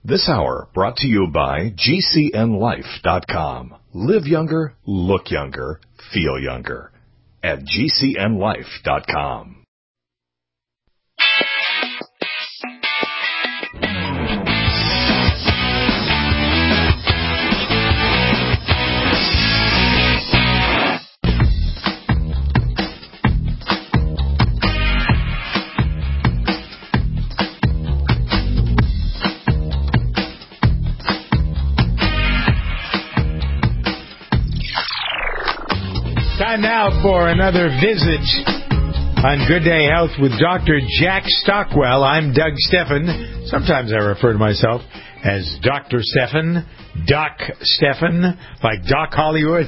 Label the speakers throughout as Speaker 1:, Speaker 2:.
Speaker 1: This hour brought to you by GCNLife.com. Live younger, look younger, feel younger at GCNLife.com.
Speaker 2: Time now for another visit on Good Day Health with Dr. Jack Stockwell. I'm Doug Steffen. Sometimes I refer to myself as Dr. Steffen, Doc Steffen, like Doc Hollywood.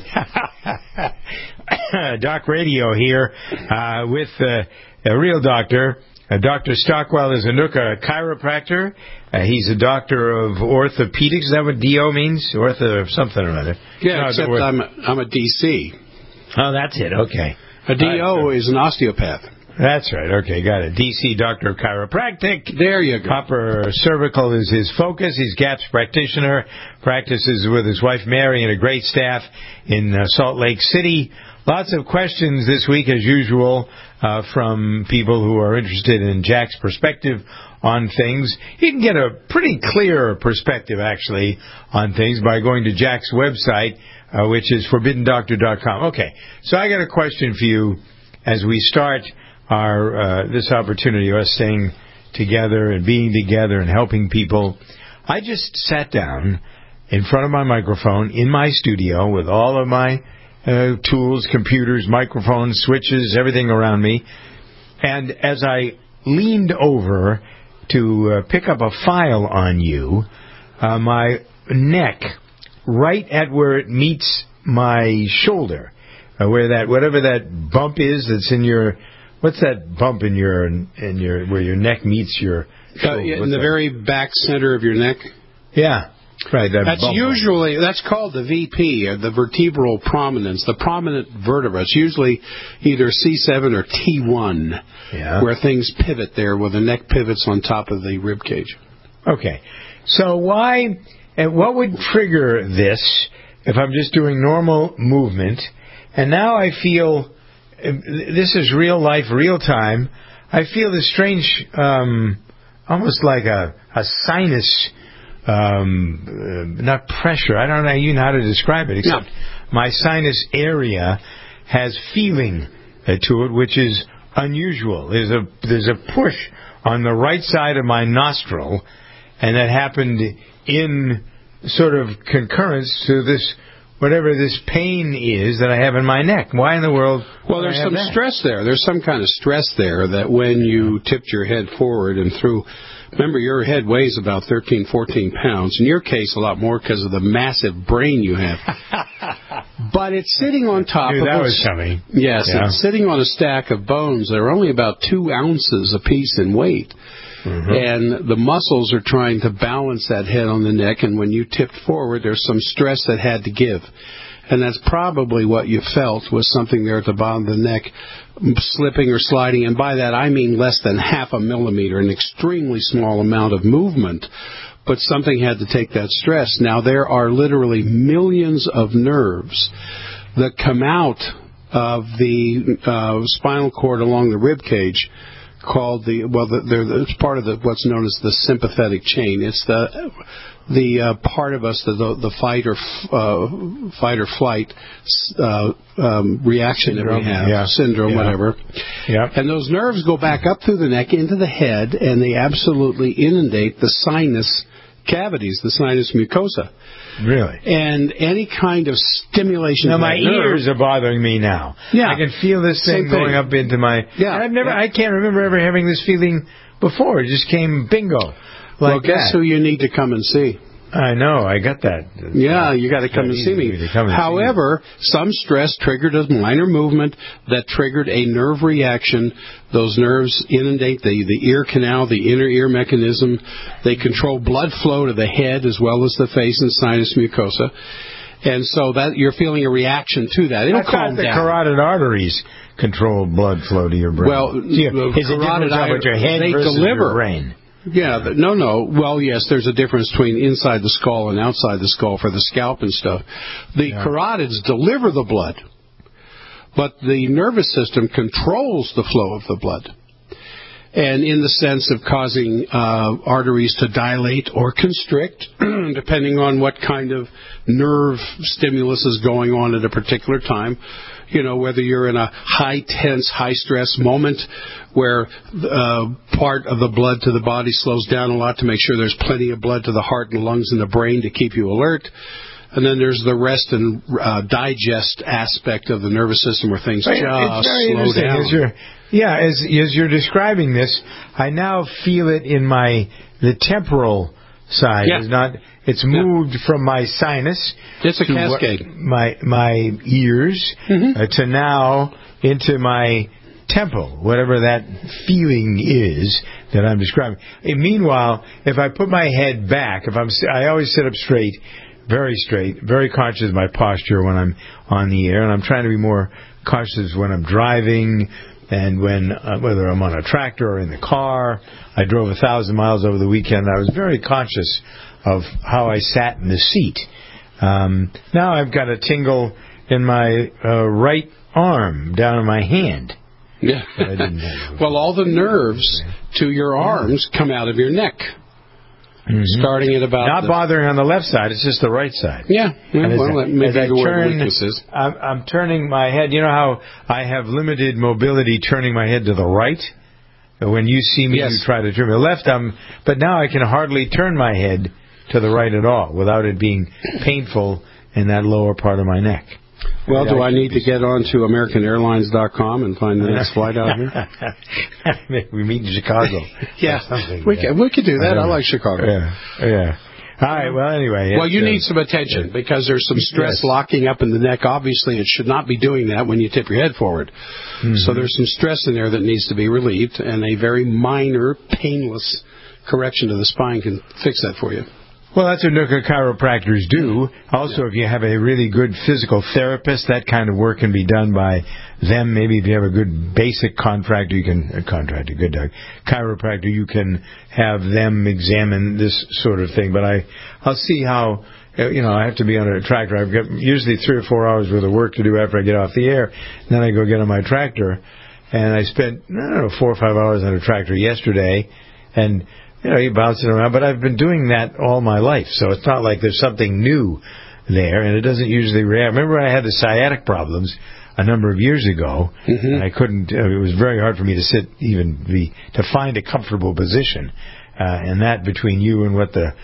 Speaker 2: Doc Radio here with a real doctor. Dr. Stockwell is a chiropractor. He's a doctor of orthopedics. Is that what DO means? Ortho something or other.
Speaker 3: Yeah, except I'm a DC.
Speaker 2: Oh, that's it. Okay.
Speaker 3: A DO is an osteopath.
Speaker 2: That's right. Okay, got it. DC, Doctor of Chiropractic.
Speaker 3: There you go.
Speaker 2: Upper cervical is his focus. He's GAPS practitioner. Practices with his wife Mary and a great staff in Salt Lake City. Lots of questions this week, as usual, from people who are interested in Jack's perspective on things. You can get a pretty clear perspective, actually, on things by going to Jack's website, which is ForbiddenDoctor.com. Okay, so I got a question for you as we start our this opportunity, us staying together and being together and helping people. I just sat down in front of my microphone in my studio with all of my tools, computers, microphones, switches, everything around me. And as I leaned over to pick up a file on you, my neck, right at where it meets my shoulder, whatever that bump is that's in your, what's that bump in your where your neck meets your shoulder?
Speaker 3: In the very back center of your neck?
Speaker 2: Yeah. Right,
Speaker 3: that's called the VP, or the vertebral prominence, the prominent vertebra. It's usually either C7 or T1, where things pivot there, where the neck pivots on top of the rib cage. Okay.
Speaker 2: So what would trigger this if I'm just doing normal movement? And now I feel, this is real life, real time, I feel this strange, almost like a sinus, not pressure, I don't know even how to describe it, except my sinus area has feeling to it, which is unusual. There's a push on the right side of my nostril, and that happened in sort of concurrence to this, whatever this pain is that I have in my neck. Why in the world?
Speaker 3: Well, there's some stress there. There's some kind of stress there that when you tipped your head forward and through. Remember, your head weighs about 13, 14 pounds. In your case, a lot more because of the massive brain you have. But it's sitting on top of...
Speaker 2: that was coming.
Speaker 3: Yes, it's sitting on a stack of bones that are only about 2 ounces apiece in weight. Mm-hmm. And the muscles are trying to balance that head on the neck, and when you tipped forward, there's some stress that had to give. And that's probably what you felt, was something there at the bottom of the neck slipping or sliding. And by that, I mean less than half a millimeter, an extremely small amount of movement. But something had to take that stress. Now, there are literally millions of nerves that come out of the spinal cord along the rib cage, called it's part of what's known as the sympathetic chain. It's the part of us, the fight or flight reaction that we have, syndrome, whatever. Yeah. And those nerves go back up through the neck into the head, and they absolutely inundate the sinus cavities, the sinus mucosa.
Speaker 2: Really?
Speaker 3: And any kind of stimulation.
Speaker 2: Now, my ears are bothering me now. Yeah. I can feel this thing going up into my... Yeah. I can't remember ever having this feeling before. It just came bingo.
Speaker 3: Well, guess who you need to come and see?
Speaker 2: I know, I got that.
Speaker 3: Yeah, you got to come and see me. However, some stress triggered a minor movement that triggered a nerve reaction. Those nerves inundate the ear canal, the inner ear mechanism. They control blood flow to the head as well as the face and sinus mucosa. And so that you're feeling a reaction to that. It'll calm down.
Speaker 2: The carotid arteries control blood flow to your brain.
Speaker 3: Well,
Speaker 2: is it different about your head versus your brain?
Speaker 3: Yeah, no. Well, yes, there's a difference between inside the skull and outside the skull for the scalp and stuff. The carotids deliver the blood, but the nervous system controls the flow of the blood. And in the sense of causing arteries to dilate or constrict, depending on what kind of nerve stimulus is going on at a particular time. You know, whether you're in a high-tense, high-stress moment where part of the blood to the body slows down a lot to make sure there's plenty of blood to the heart and lungs and the brain to keep you alert. And then there's the rest and digest aspect of the nervous system where things just slow down.
Speaker 2: As you're describing this, I now feel it in the temporal side.
Speaker 3: Yeah.
Speaker 2: It's moved from my sinus.
Speaker 3: It's a cascade.
Speaker 2: My ears to now into my temple, whatever that feeling is that I'm describing. And meanwhile, if I put my head back, I always sit up straight, very conscious of my posture when I'm on the air, and I'm trying to be more cautious when I'm driving. And when whether I'm on a tractor or in the car, I drove 1,000 miles over the weekend. I was very conscious of how I sat in the seat. Now I've got a tingle in my right arm, down in my hand.
Speaker 3: Yeah. Well, all the nerves to your arms come out of your neck. Starting at about...
Speaker 2: Not bothering on the left side, it's just the right side.
Speaker 3: Yeah. Well, maybe the weaknesses.
Speaker 2: I'm turning my head. You know how I have limited mobility turning my head to the right? When you see me, you try to turn me left. But now I can hardly turn my head to the right at all without it being painful in that lower part of my neck.
Speaker 3: Well, do I need to get on to AmericanAirlines.com and find the next flight out here?
Speaker 2: We meet in Chicago.
Speaker 3: We could do that. I like Chicago.
Speaker 2: Yeah. All right, well, anyway.
Speaker 3: Well, you need some attention because there's some stress locking up in the neck. Obviously, it should not be doing that when you tip your head forward. So there's some stress in there that needs to be relieved, and a very minor, painless correction to the spine can fix that for you.
Speaker 2: Well, that's what chiropractors do. Also, if you have a really good physical therapist, that kind of work can be done by them. Maybe if you have a good basic chiropractor, you can have them examine this sort of thing. But I'll see how, I have to be on a tractor. I've got usually 3 or 4 hours worth of work to do after I get off the air. Then I go get on my tractor, and I spent, 4 or 5 hours on a tractor yesterday, and you bounce it around, but I've been doing that all my life, so it's not like there's something new there, and it doesn't usually react. Remember, I had the sciatic problems a number of years ago, and I couldn't. It was very hard for me to sit, to find a comfortable position, and that between you and what the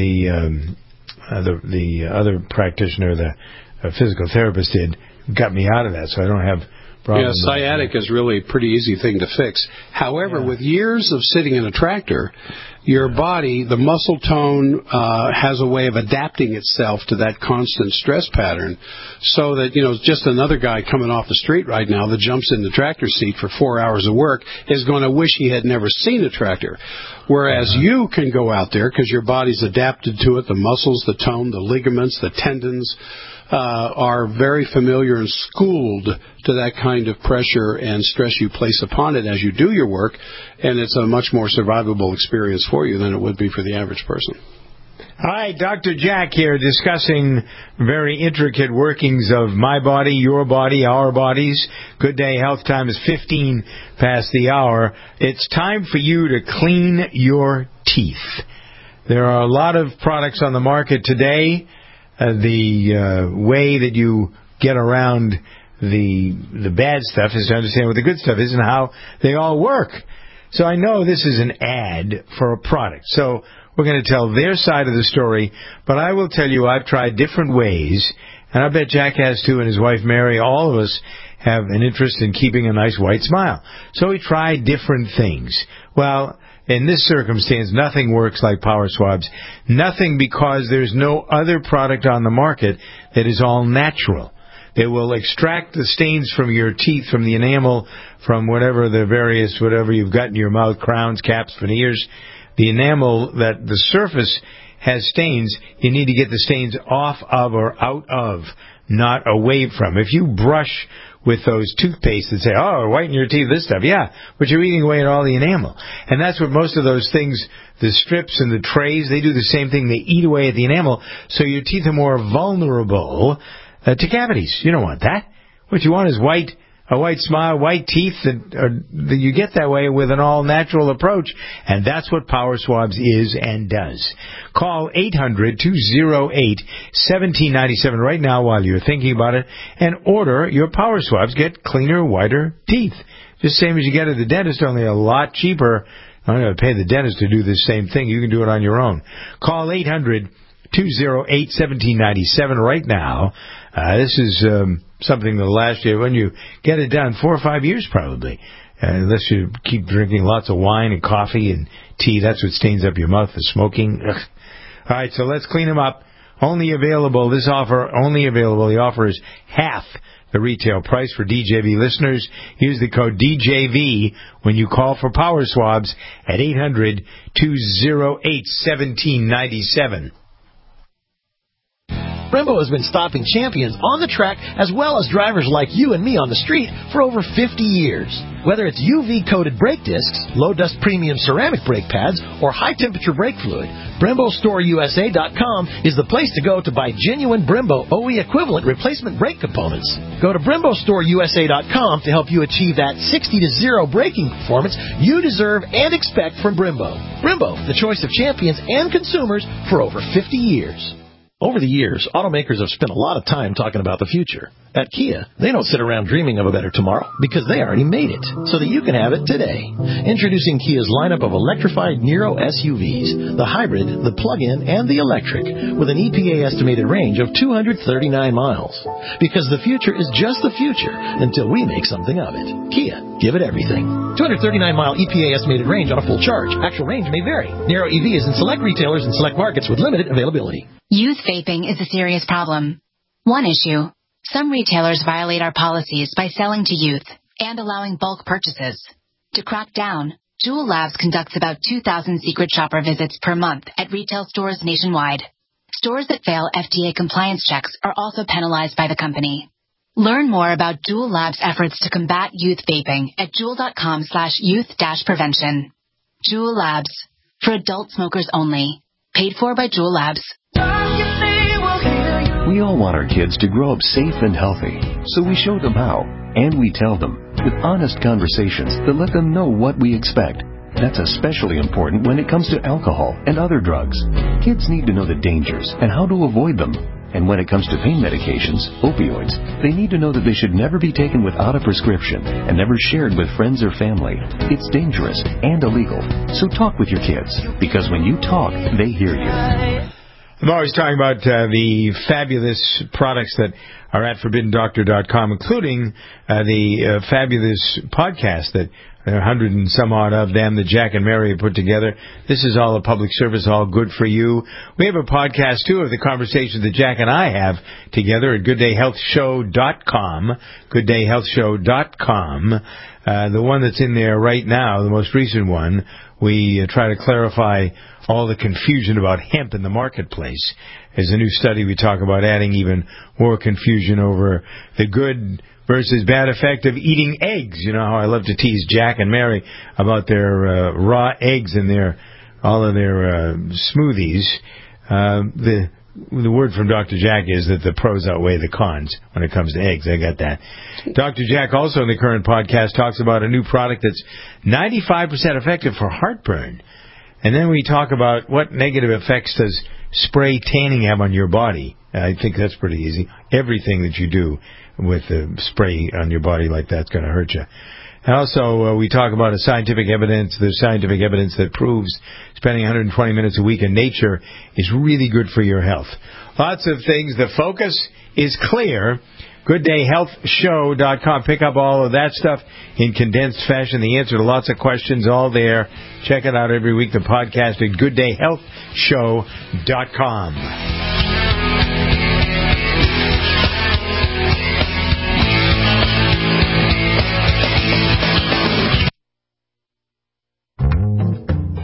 Speaker 2: other practitioner, the physical therapist, did, got me out of that, so I don't have.
Speaker 3: Yeah, sciatic is really a pretty easy thing to fix. However, with years of sitting in a tractor, your body, the muscle tone, has a way of adapting itself to that constant stress pattern so that, just another guy coming off the street right now that jumps in the tractor seat for 4 hours of work is going to wish he had never seen a tractor. Whereas you can go out there because your body's adapted to it, the muscles, the tone, the ligaments, the tendons, are very familiar and schooled to that kind of pressure and stress you place upon it as you do your work, and it's a much more survivable experience for you than it would be for the average person.
Speaker 2: Hi, Dr. Jack here, discussing very intricate workings of my body, your body, our bodies. Good Day Health Time is 15 past the hour. It's time for you to clean your teeth. There are a lot of products on the market today. The way that you get around the bad stuff is to understand what the good stuff is and how they all work. So I know this is an ad for a product. So we're going to tell their side of the story, but I will tell you I've tried different ways, and I bet Jack has too, and his wife Mary. All of us have an interest in keeping a nice white smile. So we tried different things. Well, in this circumstance, nothing works like Power Swabs. Nothing, because there's no other product on the market that is all natural. They will extract the stains from your teeth, from the enamel, from whatever you've got in your mouth, crowns, caps, veneers. The enamel, that the surface has stains, you need to get the stains off of or out of, not away from. If you brush with those toothpastes that say, oh, whiten your teeth, this stuff. Yeah, but you're eating away at all the enamel. And that's what most of those things, the strips and the trays, they do the same thing. They eat away at the enamel, so your teeth are more vulnerable to cavities. You don't want that. What you want is a white smile, white teeth that you get that way with an all-natural approach. And that's what Power Swabs is and does. Call 800-208-1797 right now while you're thinking about it and order your Power Swabs. Get cleaner, whiter teeth. Just the same as you get at the dentist, only a lot cheaper. I'm going to pay the dentist to do the same thing. You can do it on your own. Call 800-208-1797 right now. This is something that'll last you, when you get it done, 4 or 5 years probably. Unless you keep drinking lots of wine and coffee and tea. That's what stains up your mouth, the smoking. Ugh. All right, so let's clean them up. The offer is half the retail price for DJV listeners. Use the code DJV when you call for Power Swabs at 800-208-1797.
Speaker 4: Brembo has been stopping champions on the track as well as drivers like you and me on the street for over 50 years. Whether it's UV-coated brake discs, low-dust premium ceramic brake pads, or high-temperature brake fluid, BremboStoreUSA.com is the place to go to buy genuine Brembo OE equivalent replacement brake components. Go to BremboStoreUSA.com to help you achieve that 60-0 braking performance you deserve and expect from Brembo. Brembo, the choice of champions and consumers for over 50 years. Over the years, automakers have spent a lot of time talking about the future. At Kia, they don't sit around dreaming of a better tomorrow because they already made it so that you can have it today. Introducing Kia's lineup of electrified Niro SUVs, the hybrid, the plug-in, and the electric, with an EPA estimated range of 239 miles. Because the future is just the future until we make something of it. Kia, give it everything. 239-mile EPA estimated range on a full charge. Actual range may vary. Niro EV is in select retailers and select markets with limited availability.
Speaker 5: Youth vaping is a serious problem. One issue, some retailers violate our policies by selling to youth and allowing bulk purchases. To crack down, Juul Labs conducts about 2,000 secret shopper visits per month at retail stores nationwide. Stores that fail FDA compliance checks are also penalized by the company. Learn more about Juul Labs' efforts to combat youth vaping at juul.com/youth-prevention. Juul Labs, for adult smokers only. Paid for by Juul Labs.
Speaker 6: We all want our kids to grow up safe and healthy, so we show them how, and we tell them with honest conversations that let them know what we expect. That's especially important when it comes to alcohol and other drugs. Kids need to know the dangers and how to avoid them. And when it comes to pain medications, opioids, they need to know that they should never be taken without a prescription and never shared with friends or family. It's dangerous and illegal. So talk with your kids, because when you talk, they hear you.
Speaker 2: I'm always talking about the fabulous products that are at ForbiddenDoctor.com, including the fabulous podcast that there are 100 and some odd of them that Jack and Mary have put together. This is all a public service, all good for you. We have a podcast, too, of the conversations that Jack and I have together at GoodDayHealthShow.com. GoodDayHealthShow.com. The one that's in there right now, the most recent one, we try to clarify all the confusion about hemp in the marketplace. There's a new study we talk about adding even more confusion over the good versus bad effect of eating eggs. You know how I love to tease Jack and Mary about their raw eggs in all of their smoothies. The word from Dr. Jack is that the pros outweigh the cons when it comes to eggs. I got that. Dr. Jack also in the current podcast talks about a new product that's 95% effective for heartburn. And then we talk about what negative effects does spray tanning have on your body. I think that's pretty easy. Everything that you do with the spray on your body like that's going to hurt you. And also, we talk about there's scientific evidence that proves spending 120 minutes a week in nature is really good for your health. Lots of things. The focus is clear. GoodDayHealthShow.com. Pick up all of that stuff in condensed fashion. The answer to lots of questions, all there. Check it out every week. The podcast at GoodDayHealthShow.com.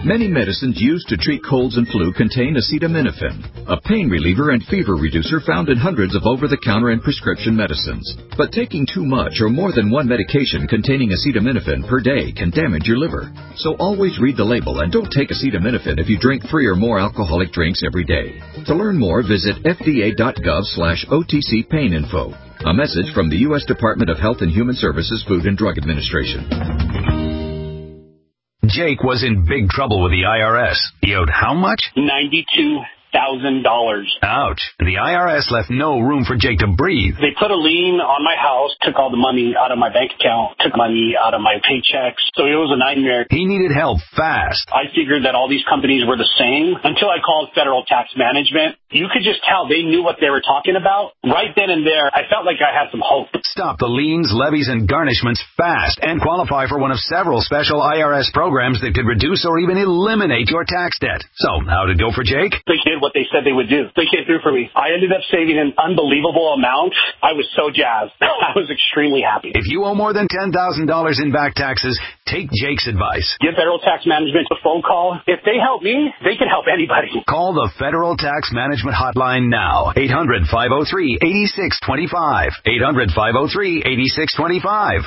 Speaker 7: Many medicines used to treat colds and flu contain acetaminophen, a pain reliever and fever reducer found in hundreds of over-the-counter and prescription medicines. But taking too much or more than one medication containing acetaminophen per day can damage your liver. So always read the label and don't take acetaminophen if you drink 3 or more alcoholic drinks every day. To learn more, visit fda.gov/OTC pain info. A message from the U.S. Department of Health and Human Services Food and Drug Administration.
Speaker 8: Jake was in big trouble with the IRS. He owed how much?
Speaker 9: $92,000.
Speaker 8: Ouch. The IRS left no room for Jake to breathe.
Speaker 9: They put a lien on my house, took all the money out of my bank account, took money out of my paychecks. So it was a nightmare.
Speaker 8: He needed help fast.
Speaker 9: I figured that all these companies were the same until I called Federal Tax Management. You could just tell they knew what they were talking about. Right then and there, I felt like I had some hope.
Speaker 8: Stop the liens, levies, and garnishments fast and qualify for one of several special IRS programs that could reduce or even eliminate your tax debt. So, how did it go for Jake?
Speaker 9: They did what they said they would do. They came through for me. I ended up saving an unbelievable amount. I was so jazzed. I was extremely happy.
Speaker 8: If you owe more than $10,000 in back taxes, take Jake's advice.
Speaker 9: Give Federal Tax Management a phone call. If they help me, they can help anybody.
Speaker 8: Call the Federal Tax Management Hotline now. 800-503-8625. 800-503-8625.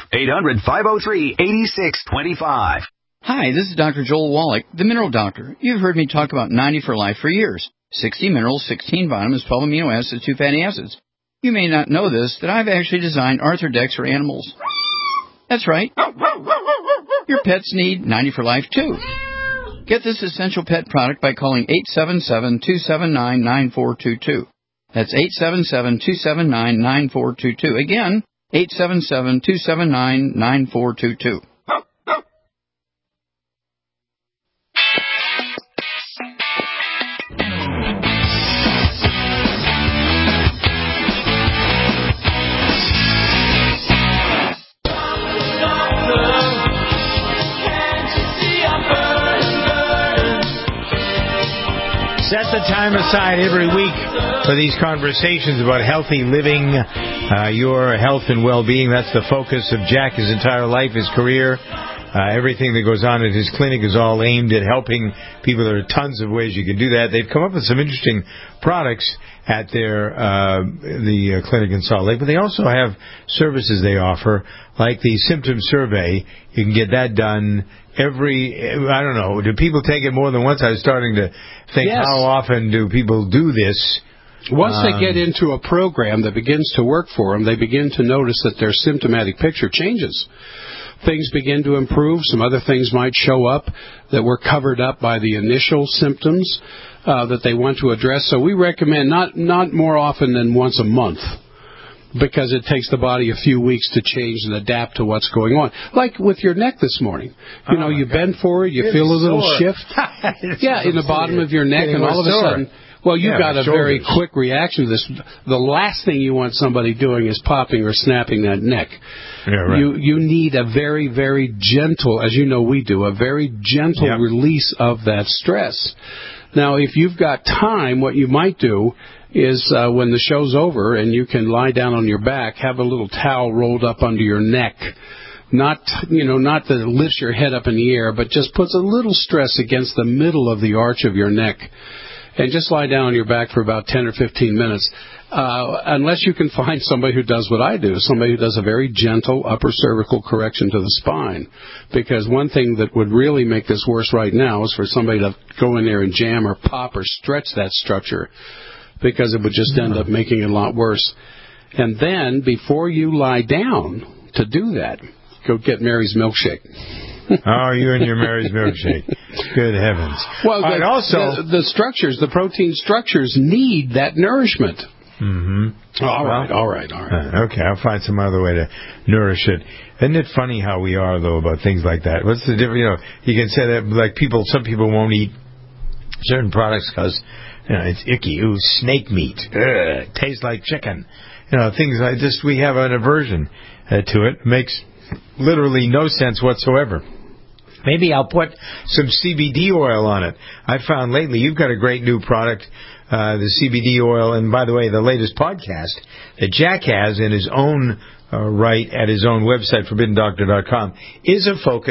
Speaker 8: 800-503-8625.
Speaker 10: Hi, this is Dr. Joel Wallach, the Mineral Doctor. You've heard me talk about 90 for Life for years. 60 minerals, 16 vitamins, 12 amino acids, 2 fatty acids. You may not know this, that I've actually designed Arthrodex for animals. That's right. Your pets need 90 for Life, too. Get this essential pet product by calling 877-279-9422. That's 877-279-9422. Again, 877-279-9422.
Speaker 2: Set the time aside every week for these conversations about healthy living, your health and well-being. That's the focus of Jack, his entire life, his career. Everything that goes on at his clinic is all aimed at helping people. There are tons of ways you can do that. They've come up with some interesting products at the clinic in Salt Lake, but they also have services they offer, like the symptom survey. You can get that done I don't know, do people take it more than once? I was starting to think, yes. How often do people do this?
Speaker 3: Once they get into a program that begins to work for them, they begin to notice that their symptomatic picture changes. Things begin to improve. Some other things might show up that were covered up by the initial symptoms that they want to address. So we recommend not more often than once a month, because it takes the body a few weeks to change and adapt to what's going on. Like with your neck this morning. You bend forward, you feel a little shift. In the bottom of your neck, and all of a sudden, you got a very quick reaction to this. The last thing you want somebody doing is popping or snapping that neck. Yeah, right. You need a very, very gentle, as you know we do, a very gentle release of that stress. Now, if you've got time, what you might do is when the show's over and you can lie down on your back, have a little towel rolled up under your neck. Not that it lifts your head up in the air, but just puts a little stress against the middle of the arch of your neck. And just lie down on your back for about 10 or 15 minutes. Unless you can find somebody who does what I do, somebody who does a very gentle upper cervical correction to the spine. Because one thing that would really make this worse right now is for somebody to go in there and jam or pop or stretch that structure, because it would just end up making it a lot worse. And then, before you lie down to do that, go get Mary's milkshake.
Speaker 2: Oh, you and your Mary's milkshake. Good heavens.
Speaker 3: Well, the structures, the protein structures need that nourishment.
Speaker 2: Mm-hmm.
Speaker 3: All right.
Speaker 2: Okay, I'll find some other way to nourish it. Isn't it funny how we are, though, about things like that? What's the difference? You can say that, like, some people won't eat certain products because it's icky. Ooh, snake meat. Ugh, tastes like chicken. Things like this. We have an aversion to it. Makes literally no sense whatsoever. Maybe I'll put some CBD oil on it. I found lately you've got a great new product, the CBD oil. And by the way, the latest podcast that Jack has in his own right at his own website, ForbiddenDoctor.com, is a focus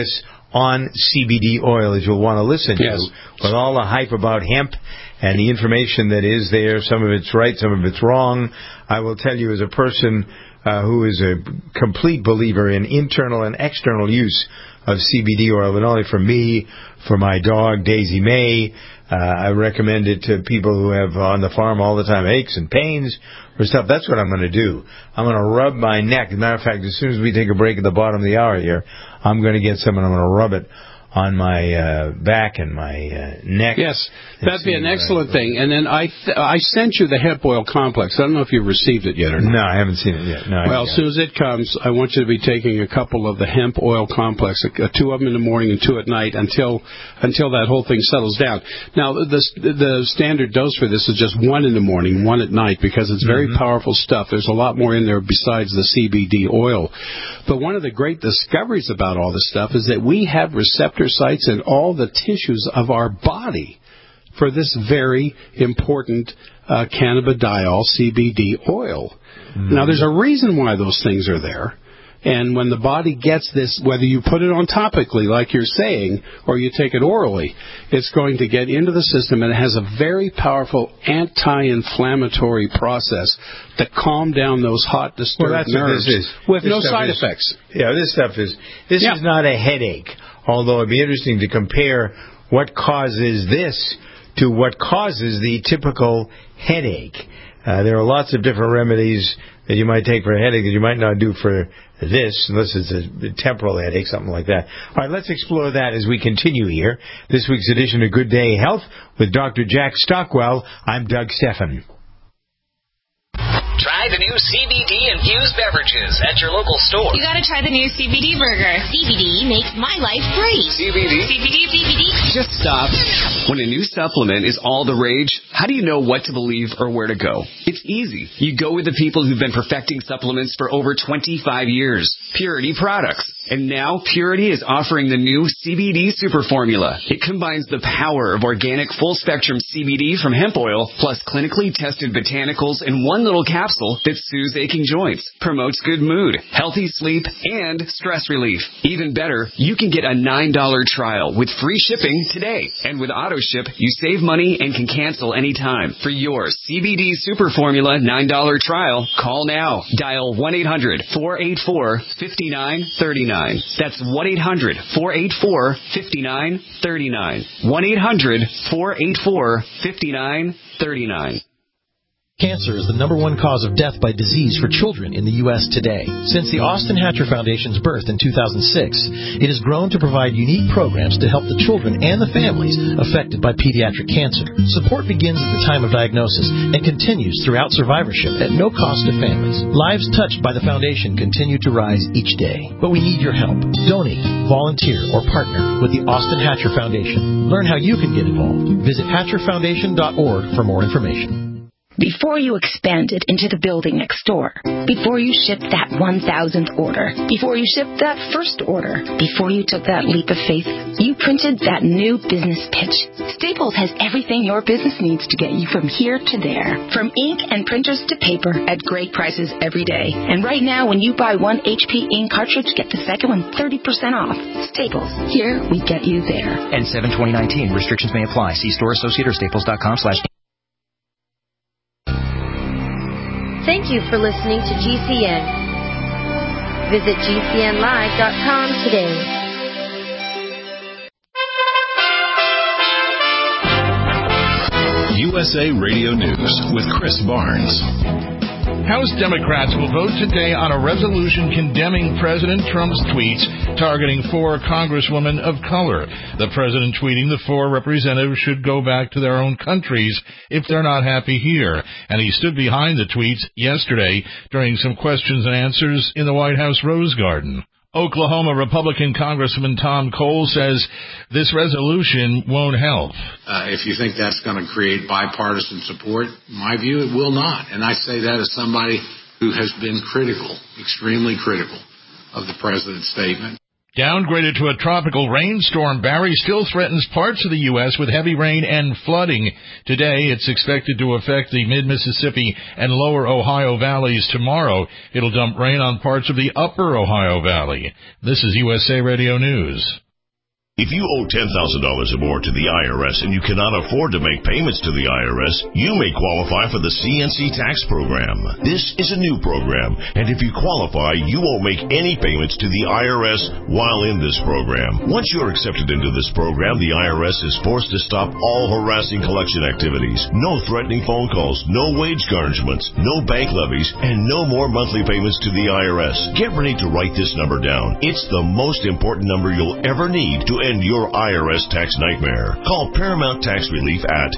Speaker 2: on CBD oil, as you'll want to listen to, with all the hype about hemp and the information that is there. Some of it's right, some of it's wrong. I will tell you, as a person who is a complete believer in internal and external use of CBD oil, not only for me, for my dog, Daisy May. I recommend it to people who have on the farm all the time aches and pains or stuff. That's what I'm going to do. I'm going to rub my neck. As a matter of fact, as soon as we take a break at the bottom of the hour here, I'm going to get some and I'm going to rub it on my back and my neck.
Speaker 3: Yes, that'd be an excellent thing. And then I sent you the hemp oil complex. I don't know if you've received it yet or not.
Speaker 2: No, I haven't seen it yet. No,
Speaker 3: well, as soon as it comes, I want you to be taking a couple of the hemp oil complex, 2 of them in the morning and 2 at night, until that whole thing settles down. Now, the standard dose for this is just 1 in the morning, 1 at night, because it's very powerful stuff. There's a lot more in there besides the CBD oil. But one of the great discoveries about all this stuff is that we have receptor sites in all the tissues of our body for this very important cannabidiol CBD oil. Now, there's a reason why those things are there. And when the body gets this, whether you put it on topically, like you're saying, or you take it orally, it's going to get into the system, and it has a very powerful anti-inflammatory process to calm down those hot, disturbed nerves with no side effects.
Speaker 2: Yeah, this is not a headache, although it'd be interesting to compare what causes this to what causes the typical headache. There are lots of different remedies that you might take for a headache that you might not do for this, unless it's a temporal headache, something like that. All right, let's explore that as we continue here. This week's edition of Good Day Health with Dr. Jack Stockwell. I'm Doug Stephan.
Speaker 11: Try the new CBD-infused beverages at your local store.
Speaker 12: You gotta try the new CBD burger. CBD makes my life great. CBD.
Speaker 13: Just stop. When a new supplement is all the rage, how do you know what to believe or where to go? It's easy. You go with the people who've been perfecting supplements for over 25 years. Purity Products. And now Purity is offering the new CBD Super Formula. It combines the power of organic full-spectrum CBD from hemp oil plus clinically tested botanicals in one little capsule that soothes aching joints, promotes good mood, healthy sleep, and stress relief. Even better, you can get a $9 trial with free shipping today. And with AutoShip, you save money and can cancel anytime. For your CBD Super Formula $9 trial, call now. Dial 1-800-484-5939. That's 1-800-484-5939. 1-800-484-5939.
Speaker 4: Cancer is the #1 cause of death by disease for children in the U.S. today. Since the Austin Hatcher Foundation's birth in 2006, it has grown to provide unique programs to help the children and the families affected by pediatric cancer. Support begins at the time of diagnosis and continues throughout survivorship at no cost to families. Lives touched by the foundation continue to rise each day. But we need your help. Donate, volunteer, or partner with the Austin Hatcher Foundation. Learn how you can get involved. Visit hatcherfoundation.org for more information.
Speaker 14: Before you expanded into the building next door, before you shipped that 1,000th order, before you shipped that first order, before you took that leap of faith, you printed that new business pitch. Staples has everything your business needs to get you from here to there. From ink and printers to paper at great prices every day. And right now, when you buy one HP ink cartridge, get the second one 30% off. Staples. Here, we get you there.
Speaker 15: N7-2019. Restrictions may apply. See store associate or staples.com/.
Speaker 16: Thank you for listening to GCN. Visit GCNlive.com today.
Speaker 1: USA Radio News with Chris Barnes.
Speaker 17: House Democrats will vote today on a resolution condemning President Trump's tweets targeting 4 congresswomen of color. The president tweeting the 4 representatives should go back to their own countries if they're not happy here. And he stood behind the tweets yesterday during some questions and answers in the White House Rose Garden. Oklahoma Republican Congressman Tom Cole says this resolution won't help.
Speaker 18: If you think that's going to create bipartisan support, in my view, it will not. And I say that as somebody who has been critical, extremely critical, of the president's statement.
Speaker 17: Downgraded to a tropical rainstorm, Barry still threatens parts of the U.S. with heavy rain and flooding. Today, it's expected to affect the mid-Mississippi and lower Ohio valleys tomorrow. It'll dump rain on parts of the upper Ohio Valley. This is USA Radio News.
Speaker 19: If you owe $10,000 or more to the IRS and you cannot afford to make payments to the IRS, you may qualify for the CNC tax program. This is a new program, and if you qualify, you won't make any payments to the IRS while in this program. Once you're accepted into this program, the IRS is forced to stop all harassing collection activities. No threatening phone calls, no wage garnishments, no bank levies, and no more monthly payments to the IRS. Get ready to write this number down. It's the most important number you'll ever need to end your IRS tax nightmare. Call Paramount Tax Relief at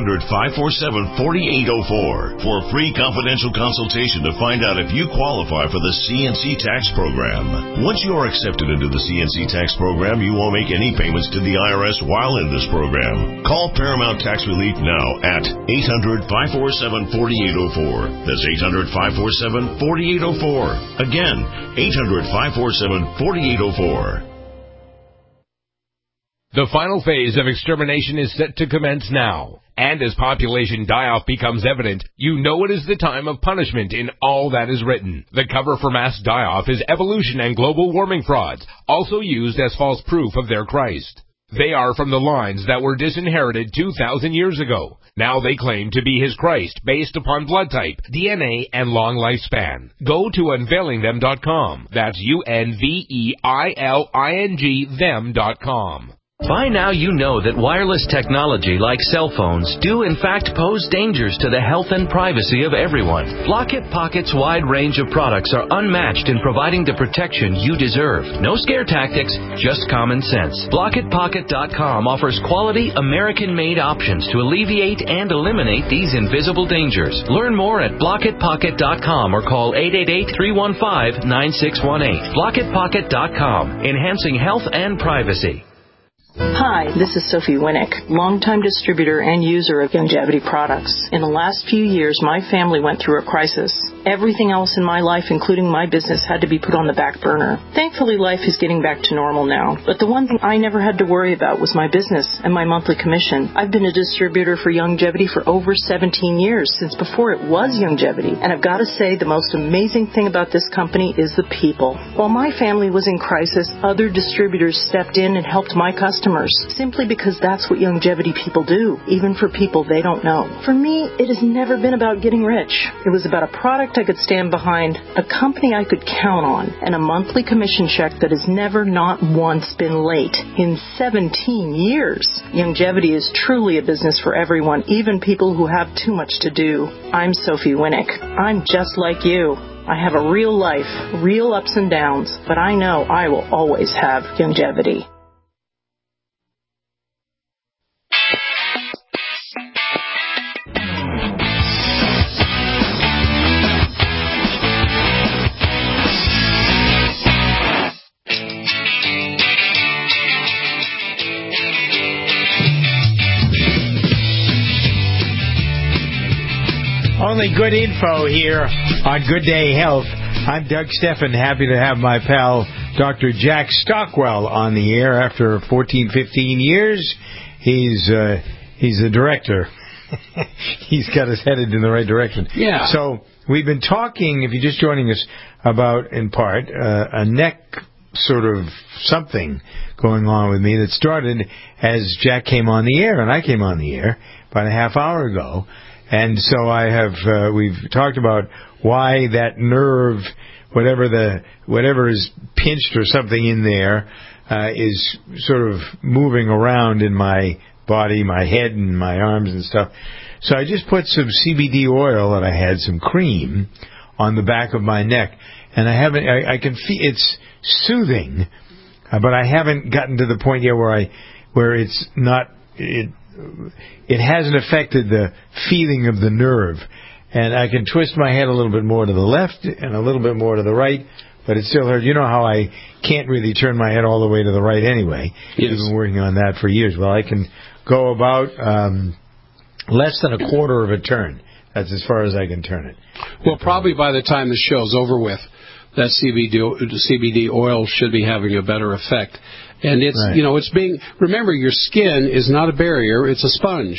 Speaker 19: 800-547-4804 for a free confidential consultation to find out if you qualify for the CNC tax program. Once you are accepted into the CNC tax program, you won't make any payments to the IRS while in this program. Call Paramount Tax Relief now at 800-547-4804. That's 800-547-4804. Again, 800-547-4804.
Speaker 20: The final phase of extermination is set to commence now. And as population die-off becomes evident, you know it is the time of punishment in all that is written. The cover for mass die-off is evolution and global warming frauds, also used as false proof of their Christ. They are from the lines that were disinherited 2,000 years ago. Now they claim to be his Christ based upon blood type, DNA, and long lifespan. Go to unveilingthem.com. That's UNVEILING them.com.
Speaker 21: By now you know that wireless technology like cell phones do in fact pose dangers to the health and privacy of everyone. Blockit Pocket's wide range of products are unmatched in providing the protection you deserve. No scare tactics, just common sense. BlockitPocket.com offers quality American-made options to alleviate and eliminate these invisible dangers. Learn more at BlockitPocket.com or call 888-315-9618. BlockitPocket.com, enhancing health and privacy.
Speaker 22: Hi, this is Sophie Winnick, longtime distributor and user of Youngevity products. In the last few years, my family went through a crisis. Everything else in my life, including my business, had to be put on the back burner. Thankfully, life is getting back to normal now. But the one thing I never had to worry about was my business and my monthly commission. I've been a distributor for Youngevity for over 17 years, since before it was Youngevity. And I've got to say, the most amazing thing about this company is the people. While my family was in crisis, other distributors stepped in and helped my customers, simply because that's what Youngevity people do, even for people they don't know. For me, it has never been about getting rich. It was about a product I could stand behind, a company I could count on, and a monthly commission check that has never not once been late. In 17 years, Youngevity is truly a business for everyone, even people who have too much to do. I'm Sophie Winnick. I'm just like you. I have a real life, real ups and downs, but I know I will always have Youngevity.
Speaker 2: Only good info here on Good Day Health. I'm Doug Steffen, happy to have my pal Dr. Jack Stockwell on the air after 14, 15 years. He's a director. He's got us headed in the right direction.
Speaker 3: Yeah.
Speaker 2: So we've been talking, if you're just joining us, about, in part, a neck sort of something going on with me that started as Jack came on the air, and I came on the air about a half hour ago. And so we've talked about why that nerve, whatever is pinched or something in there, is sort of moving around in my body, my head and my arms and stuff. So I just put some CBD oil that I had, some cream, on the back of my neck. And I can feel it's soothing, but I haven't gotten to the point yet where it's not, it hasn't affected the feeling of the nerve. And I can twist my head a little bit more to the left and a little bit more to the right, but it still hurts. You know how I can't really turn my head all the way to the right anyway.
Speaker 3: Yes.
Speaker 2: I've been working on that for years. Well, I can go about less than a quarter of a turn. That's as far as I can turn it.
Speaker 3: Well, probably by the time the show's over with, that CBD oil should be having a better effect. And it's, right. It's remember, your skin is not a barrier, it's a sponge.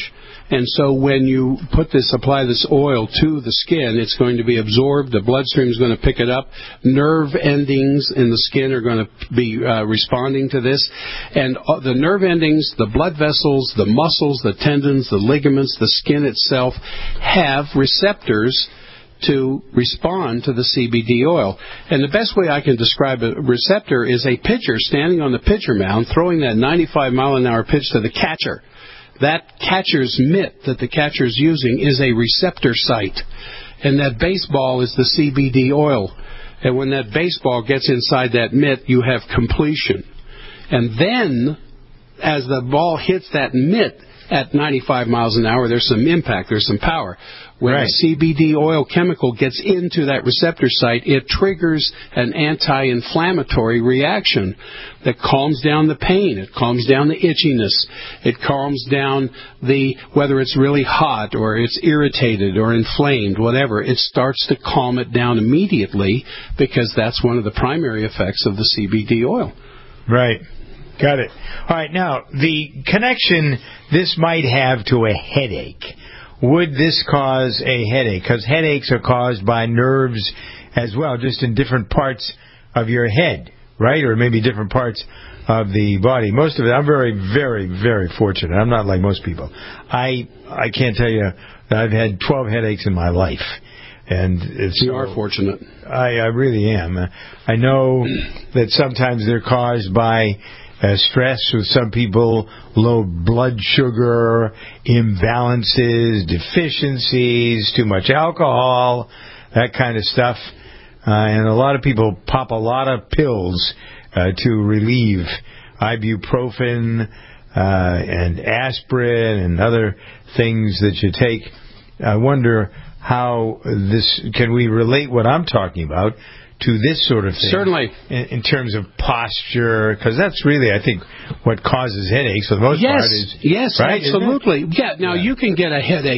Speaker 3: And so when you apply this oil to the skin, it's going to be absorbed. The bloodstream is going to pick it up. Nerve endings in the skin are going to be responding to this. And the nerve endings, the blood vessels, the muscles, the tendons, the ligaments, the skin itself have receptors to respond to the CBD oil. And the best way I can describe a receptor is a pitcher standing on the pitcher mound throwing that 95-mile-an-hour pitch to the catcher. That catcher's mitt that the catcher's using is a receptor site. And that baseball is the CBD oil. And when that baseball gets inside that mitt, you have completion. And then, as the ball hits that mitt at 95 miles an hour, there's some impact, there's some power. When the CBD oil chemical gets into that receptor site, it triggers an anti-inflammatory reaction that calms down the pain, it calms down the itchiness, it calms down whether it's really hot or it's irritated or inflamed, whatever, it starts to calm it down immediately because that's one of the primary effects of the CBD oil.
Speaker 2: Right. Got it. All right, now, the connection this might have to a headache. Would this cause a headache? Because headaches are caused by nerves as well, just in different parts of your head, right? Or maybe different parts of the body. Most of it, I'm very, very, very fortunate. I'm not like most people. I can't tell you that I've had 12 headaches in my life. And
Speaker 3: you are fortunate.
Speaker 2: I really am. I know that sometimes they're caused by stress with some people, low blood sugar, imbalances, deficiencies, too much alcohol, that kind of stuff. And a lot of people pop a lot of pills to relieve ibuprofen and aspirin and other things that you take. I wonder how can we relate what I'm talking about to this sort of thing?
Speaker 3: Certainly.
Speaker 2: In terms of posture, because that's really, I think, what causes headaches for the most part.
Speaker 3: Yes,
Speaker 2: right,
Speaker 3: absolutely. Yeah, now you can get a headache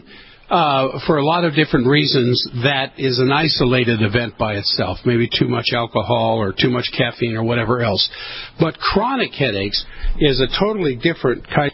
Speaker 3: for a lot of different reasons. That is an isolated event by itself, maybe too much alcohol or too much caffeine or whatever else. But chronic headaches is a totally different kind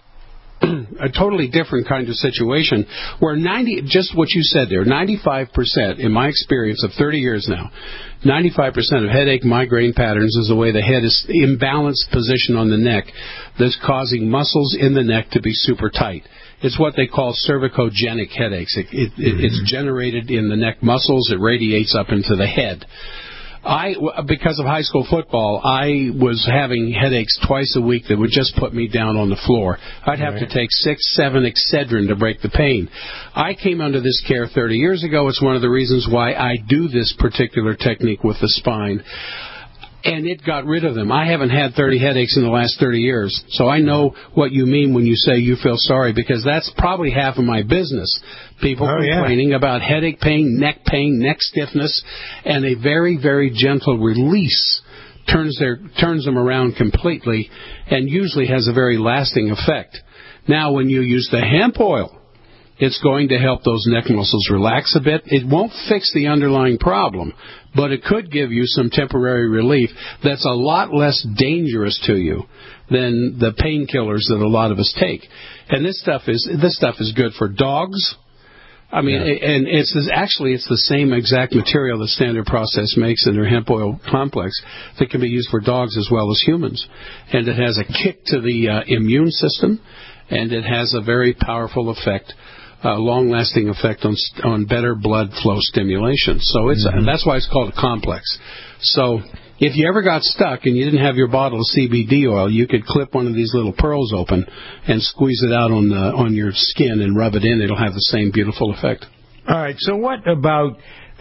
Speaker 3: of situation where just what you said there, 95%, in my experience of 30 years now, 95% of headache migraine patterns is the way the head is imbalanced position on the neck that's causing muscles in the neck to be super tight. It's what they call cervicogenic headaches. It's generated in the neck muscles. It radiates up into the head. Because of high school football, I was having headaches twice a week that would just put me down on the floor. I'd have to take 6-7 Excedrin to break the pain. I came under this care 30 years ago. It's one of the reasons why I do this particular technique with the spine. And it got rid of them. I haven't had 30 headaches in the last 30 years. So I know what you mean when you say you feel sorry, because that's probably half of my business. People complaining about headache pain, neck stiffness, and a very, very gentle release turns them around completely and usually has a very lasting effect. Now, when you use the hemp oil, it's going to help those neck muscles relax a bit. It won't fix the underlying problem, but it could give you some temporary relief that's a lot less dangerous to you than the painkillers that a lot of us take. And this stuff is good for dogs. I mean, and it's the same exact material that Standard Process makes in their hemp oil complex that can be used for dogs as well as humans. And it has a kick to the immune system, and it has a very powerful effect, long-lasting effect on better blood flow stimulation. So that's why it's called a complex. So if you ever got stuck and you didn't have your bottle of CBD oil, you could clip one of these little pearls open and squeeze it out on your skin and rub it in. It'll have the same beautiful effect.
Speaker 2: All right. So what about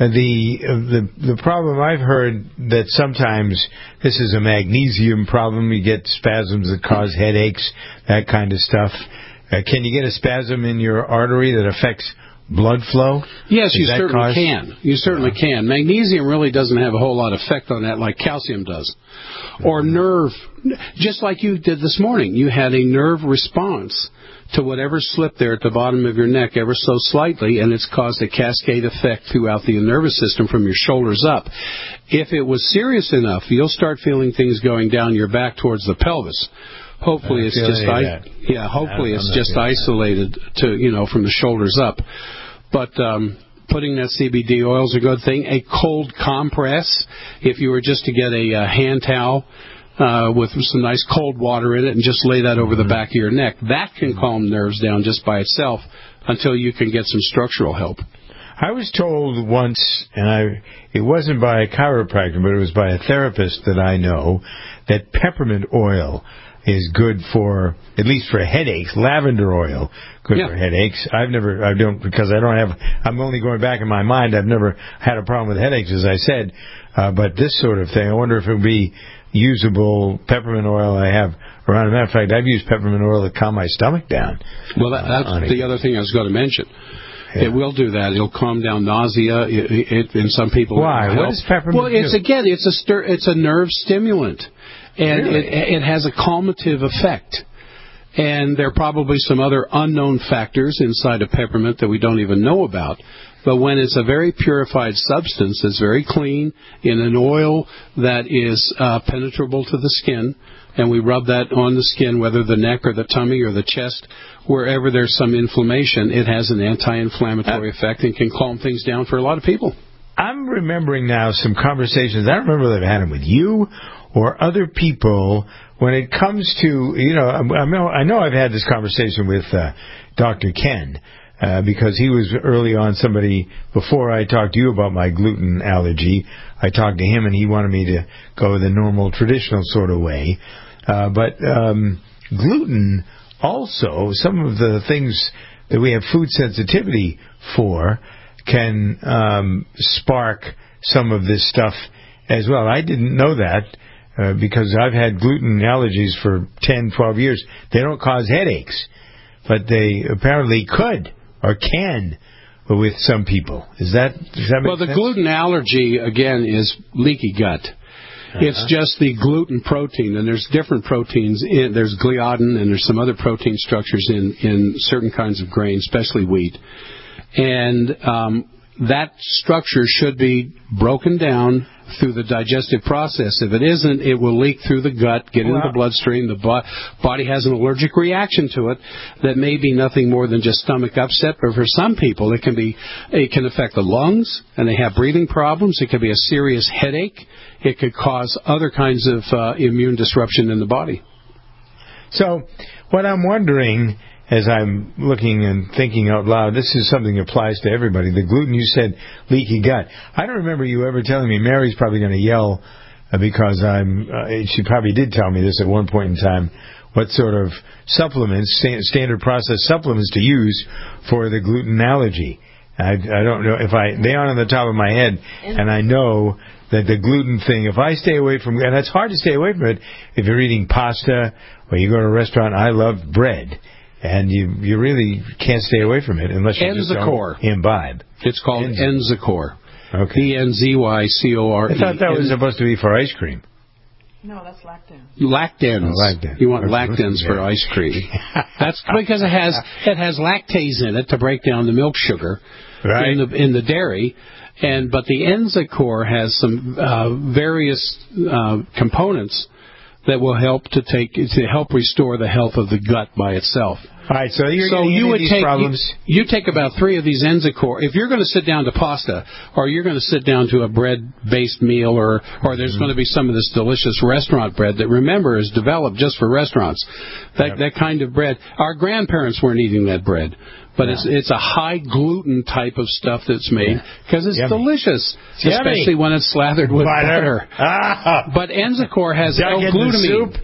Speaker 2: the problem? I've heard that sometimes this is a magnesium problem. You get spasms that cause headaches, that kind of stuff. Can you get a spasm in your artery that affects blood flow?
Speaker 3: Yes, you certainly can. You certainly can. Magnesium really doesn't have a whole lot of effect on that like calcium does. Or nerve, just like you did this morning. You had a nerve response to whatever slipped there at the bottom of your neck ever so slightly, and it's caused a cascade effect throughout the nervous system from your shoulders up. If it was serious enough, you'll start feeling things going down your back towards the pelvis. Hopefully it's just hopefully it's just isolated to from the shoulders up. But putting that CBD oil is a good thing. A cold compress, if you were just to get a hand towel with some nice cold water in it and just lay that over the back of your neck, that can calm nerves down just by itself until you can get some structural help.
Speaker 2: I was told once, and it wasn't by a chiropractor, but it was by a therapist that I know, that peppermint oil is good for, at least for headaches. Lavender oil, good for headaches. I'm only going back in my mind. I've never had a problem with headaches, as I said. But this sort of thing, I wonder if it would be usable peppermint oil I have around. As a matter of fact, I've used peppermint oil to calm my stomach down.
Speaker 3: Well, that's the other thing I was going to mention. Yeah. It will do that. It'll calm down nausea. In some people,
Speaker 2: why? What is peppermint?
Speaker 3: Well, it's a nerve stimulant, and it has a calmative effect. And there are probably some other unknown factors inside of peppermint that we don't even know about. But when it's a very purified substance, it's very clean in an oil that is penetrable to the skin, and we rub that on the skin, whether the neck or the tummy or the chest, wherever there's some inflammation, it has an anti-inflammatory effect and can calm things down for a lot of people.
Speaker 2: I'm remembering now some conversations. I don't remember whether I've had them with you or other people when it comes to, I know I've had this conversation with Dr. Ken because he was early on somebody, before I talked to you about my gluten allergy, I talked to him and he wanted me to go the normal, traditional sort of way. But gluten also, some of the things that we have food sensitivity for can spark some of this stuff as well. I didn't know that because I've had gluten allergies for 10, 12 years. They don't cause headaches, but they apparently could or can with some people. Does that make sense?
Speaker 3: Well, the gluten allergy, again, is leaky gut. It's just the gluten protein, and there's different proteins. There's gliadin, and there's some other protein structures in certain kinds of grain, especially wheat. And that structure should be broken down through the digestive process. If it isn't, it will leak through the gut, get into the bloodstream. The body has an allergic reaction to it that may be nothing more than just stomach upset. But for some people, it can affect the lungs, and they have breathing problems. It could be a serious headache. It could cause other kinds of immune disruption in the body.
Speaker 2: So what I'm wondering, as I'm looking and thinking out loud, this is something that applies to everybody. The gluten, you said leaky gut. I don't remember you ever telling me. Mary's probably going to yell because she probably did tell me this at one point in time, what sort of supplements, standard process supplements to use for the gluten allergy. I don't know they aren't on the top of my head, and I know that the gluten thing, if I stay away from, and it's hard to stay away from it if you're eating pasta or you go to a restaurant. I love bread. And you really can't stay away from it unless you just don't imbibe.
Speaker 3: It's called Enzicor.
Speaker 2: Okay.
Speaker 3: Enzycor.
Speaker 2: I thought that was supposed to be for ice cream.
Speaker 22: No, that's Lactans.
Speaker 3: Lactans.
Speaker 2: Oh, Lactans.
Speaker 3: You want Lactans for ice cream. That's because it has lactase in it to break down the milk sugar in the dairy. But the Enzicor has some various components that will help to help restore the health of the gut by itself.
Speaker 2: All right, so you would take problems.
Speaker 3: You take about 3 of these Enzicor. If you're going to sit down to pasta, or you're going to sit down to a bread-based meal, or there's going to be some of this delicious restaurant bread that, remember, is developed just for restaurants. That kind of bread. Our grandparents weren't eating that bread. But it's a high gluten type of stuff that's made because it's delicious, especially when it's slathered with butter. But Enzicor has L-glutamine.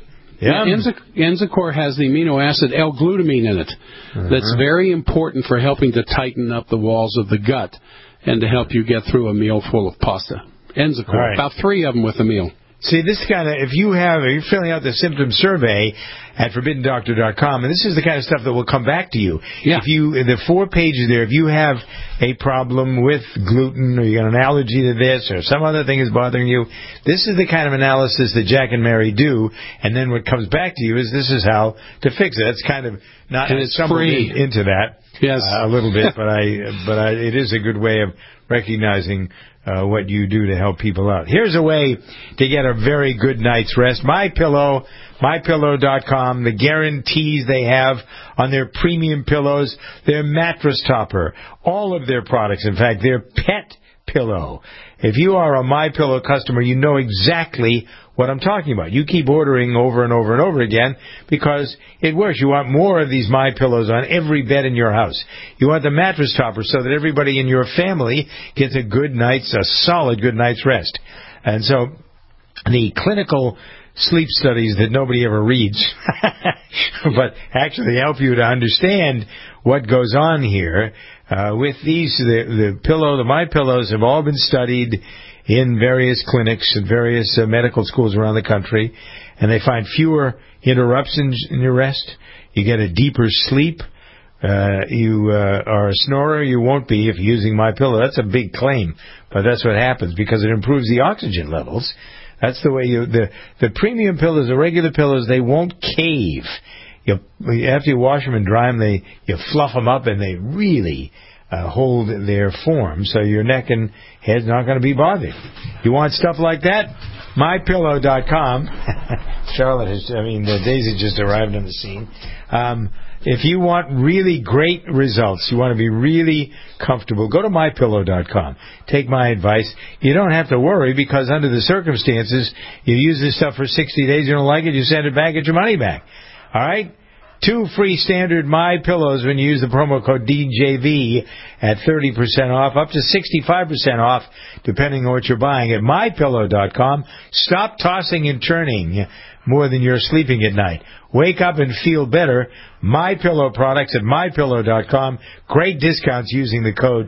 Speaker 3: Enzicor has the amino acid L-glutamine in it. That's very important for helping to tighten up the walls of the gut and to help you get through a meal full of pasta. Enzicor, about 3 of them with a meal.
Speaker 2: See, this kind of, if you're filling out the symptom survey at ForbiddenDoctor.com, and this is the kind of stuff that will come back to you.
Speaker 3: Yeah.
Speaker 2: The 4 pages there, if you have a problem with gluten, or you got an allergy to this, or some other thing is bothering you, this is the kind of analysis that Jack and Mary do, and then what comes back to you is this is how to fix it. That's kind of not,
Speaker 3: and it's free
Speaker 2: into that a little bit, but it is a good way of recognizing what you do to help people out. Here's a way to get a very good night's rest. MyPillow, MyPillow.com, the guarantees they have on their premium pillows, their mattress topper, all of their products, in fact, their pet pillow. If you are a MyPillow customer, you know exactly what I'm talking about. You keep ordering over and over and over again because it works. You want more of these MyPillows on every bed in your house. You want the mattress topper so that everybody in your family gets a solid good night's rest. And so the clinical sleep studies that nobody ever reads, but actually help you to understand what goes on here. With these, the MyPillows have all been studied in various clinics and various medical schools around the country, and they find fewer interruptions in your rest. You get a deeper sleep. You are a snorer, you won't be if you're using MyPillow. That's a big claim, but that's what happens because it improves the oxygen levels. That's the way the premium pillows, the regular pillows, they won't cave. After you wash them and dry them, you fluff them up and they really hold their form, so your neck and head's not going to be bothered. You want stuff like that? MyPillow.com. Daisy just arrived on the scene. If you want really great results, you want to be really comfortable, go to MyPillow.com. Take my advice. You don't have to worry because under the circumstances, you use this stuff for 60 days, you don't like it, you send it back, get your money back. All right? 2 free standard MyPillows when you use the promo code DJV at 30% off, up to 65% off, depending on what you're buying at MyPillow.com. Stop tossing and turning more than you're sleeping at night. Wake up and feel better. MyPillow products at MyPillow.com. Great discounts using the code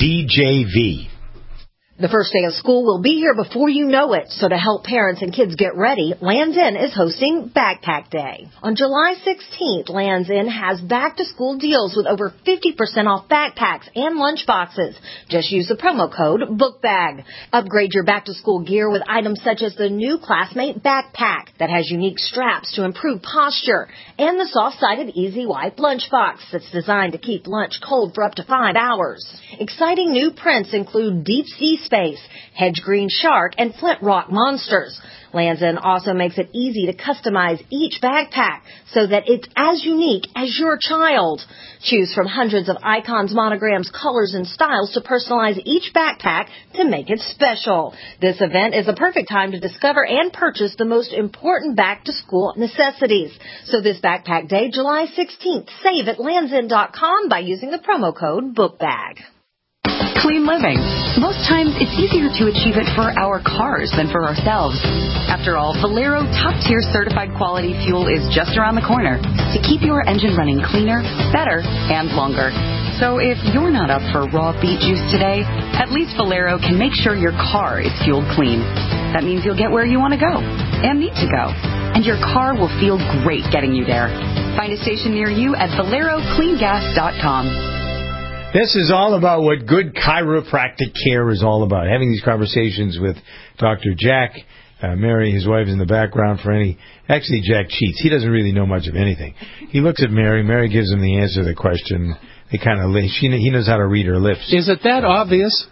Speaker 2: DJV.
Speaker 5: The first day of school will be here before you know it, so to help parents and kids get ready, Lands' End is hosting Backpack Day. On July 16th, Lands' End has back-to-school deals with over 50% off backpacks and lunch boxes. Just use the promo code BOOKBAG. Upgrade your back-to-school gear with items such as the new Classmate backpack that has unique straps to improve posture, and the soft-sided Easy Wipe lunchbox that's designed to keep lunch cold for up to 5 hours. Exciting new prints include Deep Sea Space, Hedge Green Shark, and Flint Rock Monsters. Lands' End also makes it easy to customize each backpack so that it's as unique as your child. Choose from hundreds of icons, monograms, colors, and styles to personalize each backpack to make it special. This event is the perfect time to discover and purchase the most important back-to-school necessities. So this Backpack Day, July 16th, save at landsend.com by using the promo code BOOKBAG.
Speaker 6: Clean living. Most times, it's easier to achieve it for our cars than for ourselves. After all, Valero top-tier certified quality fuel is just around the corner to keep your engine running cleaner, better, and longer. So if you're not up for raw beet juice today, at least Valero can make sure your car is fueled clean. That means you'll get where you want to go and need to go. And your car will feel great getting you there. Find a station near you at ValeroCleanGas.com.
Speaker 2: This is all about what good chiropractic care is all about. Having these conversations with Dr. Jack. Mary, his wife, is in the background for any... Actually, Jack cheats. He doesn't really know much of anything. He looks at Mary. Mary gives him the answer to the question. They kind of... He knows how to read her lips.
Speaker 3: Is it that obvious?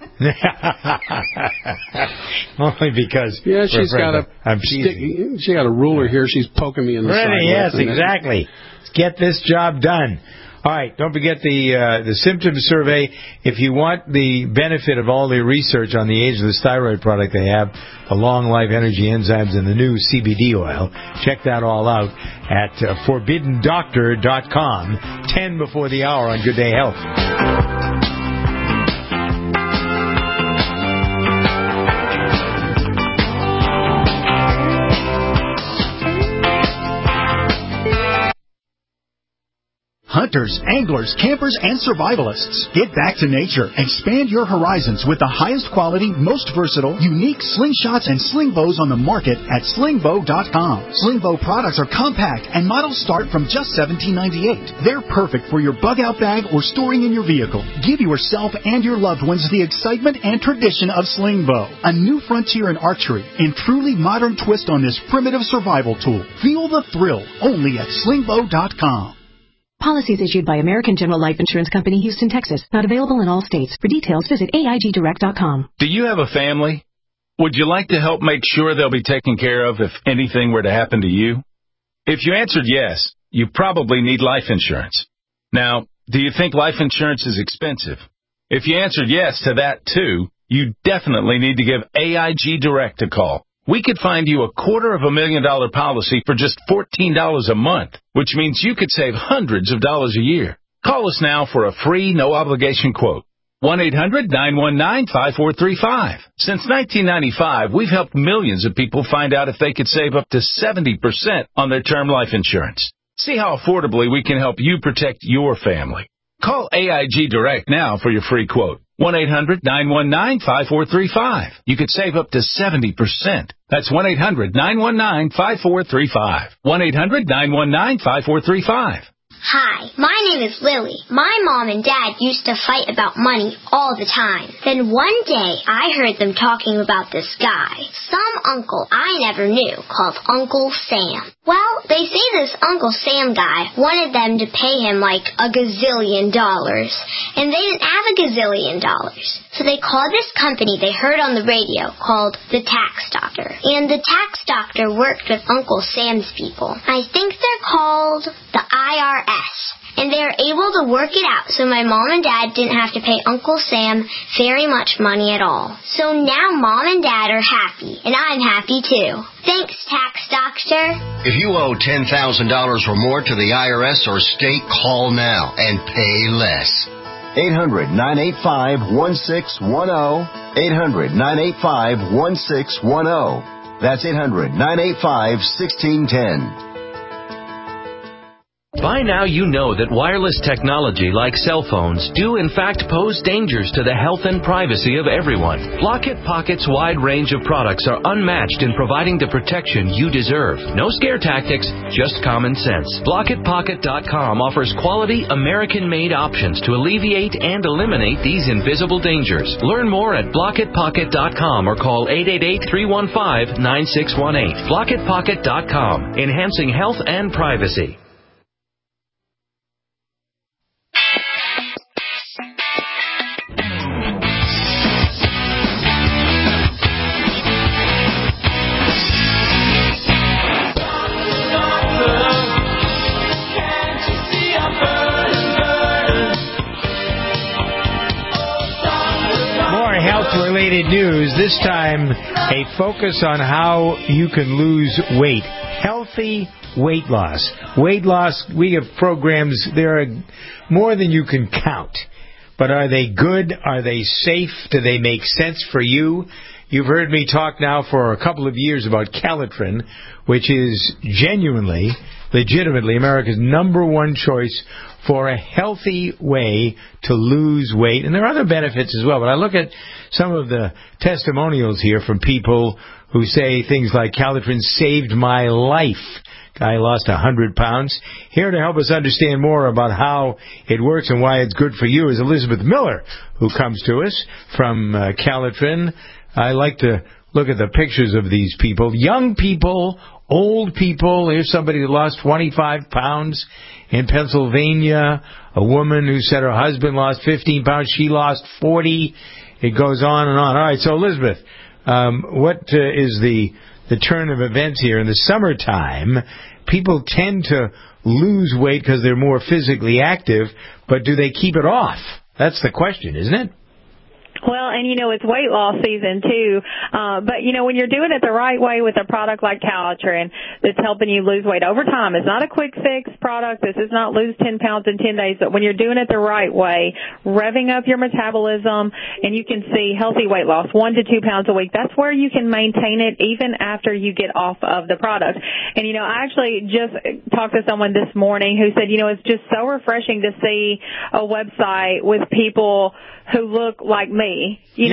Speaker 2: Only because...
Speaker 3: Yeah, she's got she got a ruler here. She's poking me in the side.
Speaker 2: Yes, exactly. Let's get this job done. All right, don't forget the symptom survey. If you want the benefit of all the research on the ageless thyroid product they have, the long life energy enzymes and the new CBD oil, check that all out at forbiddendoctor.com, 10 before the hour on Good Day Health.
Speaker 23: Hunters, anglers, campers, and survivalists. Get back to nature. Expand your horizons with the highest quality, most versatile, unique slingshots and sling bows on the market at slingbow.com. Slingbow products are compact and models start from just $17.98. They're perfect for your bug-out bag or storing in your vehicle. Give yourself and your loved ones the excitement and tradition of Slingbow, a new frontier in archery and truly modern twist on this primitive survival tool. Feel the thrill only at slingbow.com.
Speaker 7: Policies issued by American General Life Insurance Company, Houston, Texas. Not available in all states. For details, visit AIGdirect.com.
Speaker 8: Do you have a family? Would you like to help make sure they'll be taken care of if anything were to happen to you? If you answered yes, you probably need life insurance. Now, do you think life insurance is expensive? If you answered yes to that too, you definitely need to give AIG Direct a call. We could find you a $250,000 policy for just $14 a month, which means you could save hundreds of dollars a year. Call us now for a free, no-obligation quote. 1-800-919-5435. Since 1995, we've helped millions of people find out if they could save up to 70% on their term life insurance. See how affordably we can help you protect your family. Call AIG Direct now for your free quote. 1-800-919-5435. You could save up to 70%. That's 1-800-919-5435. 1-800-919-5435.
Speaker 9: Hi, my name is Lily. My mom and dad used to fight about money all the time. Then one day, I heard them talking about this guy, some uncle I never knew, called Uncle Sam. Well, they say this Uncle Sam guy wanted them to pay him like $1 gazillion, and they didn't have $1 gazillion. So they called this company they heard on the radio called the Tax Doctor. And the Tax Doctor worked with Uncle Sam's people. I think they're called the IRS. And they were able to work it out so my mom and dad didn't have to pay Uncle Sam very much money at all. So now mom and dad are happy, and I'm happy too. Thanks, Tax Doctor.
Speaker 24: If you owe $10,000 or more to the IRS or state, call now and pay less. 800-985-1610. 800-985-1610. That's 800-985-1610.
Speaker 21: By now you know that wireless technology like cell phones do in fact pose dangers to the health and privacy of everyone. Block-It Pocket's wide range of products are unmatched in providing the protection you deserve. No scare tactics, just common sense. BlockItPocket.com offers quality American-made options to alleviate and eliminate these invisible dangers. Learn more at BlockItPocket.com or call 888-315-9618. BlockItPocket.com, enhancing health and privacy.
Speaker 2: Related news, this time a focus on how you can lose weight. Healthy weight loss. Weight loss, we have programs, there are more than you can count. But are they good? Are they safe? Do they make sense for you? You've heard me talk now for a couple of years about Calitrin, which is genuinely, legitimately America's #1 choice for a healthy way to lose weight. And there are other benefits as well. But I look at some of the testimonials here from people who say things like, Calitrin saved my life. Guy lost 100 pounds. Here to help us understand more about how it works and why it's good for you is Elizabeth Miller, who comes to us from Calitrin. I like to look at the pictures of these people. Young people, old people. Here's somebody who lost 25 pounds in Pennsylvania. A woman who said her husband lost 15 pounds. She lost 40. It goes on and on. All right, so Elizabeth, what is the turn of events here? In the summertime, people tend to lose weight because they're more physically active, but do they keep it off? That's the question, isn't it?
Speaker 25: Well, and it's weight loss season too. But when you're doing it the right way with a product like Calitrin that's helping you lose weight over time, it's not a quick fix product. This is not lose 10 pounds in 10 days. But when you're doing it the right way, revving up your metabolism, and you can see healthy weight loss, 1 to 2 pounds a week, that's where you can maintain it even after you get off of the product. And, I actually just talked to someone this morning who said, it's just so refreshing to see a website with people who look like me. This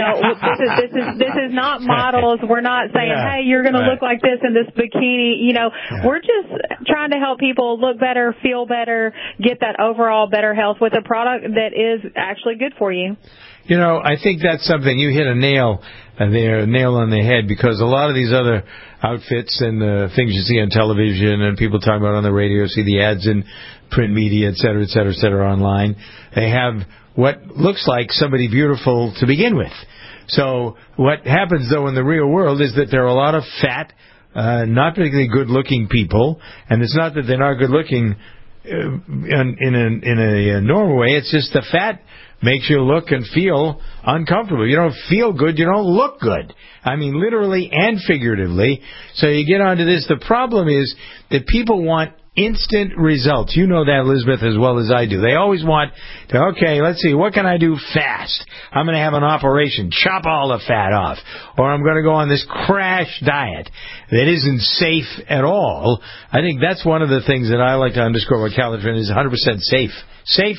Speaker 25: is not models. We're not saying, hey, you're going to look like this in this bikini. We're just trying to help people look better, feel better, get that overall better health with a product that is actually good for you.
Speaker 2: I think that's something. You hit a nail on the head, because a lot of these other outfits and the things you see on television and people talking about on the radio, see the ads in print media, et cetera, online, they have what looks like somebody beautiful to begin with. So what happens, though, in the real world is that there are a lot of fat, not particularly good-looking people, and it's not that they're not good-looking in a normal way. It's just the fat makes you look and feel uncomfortable. You don't feel good. You don't look good. I mean, literally and figuratively. So you get onto this. The problem is that people want instant results. You know that, Elizabeth, as well as I do. They always want to, okay, let's see, what can I do fast? I'm going to have an operation, chop all the fat off. Or I'm going to go on this crash diet that isn't safe at all. I think that's one of the things that I like to underscore with Calitrin is 100% safe. Safe.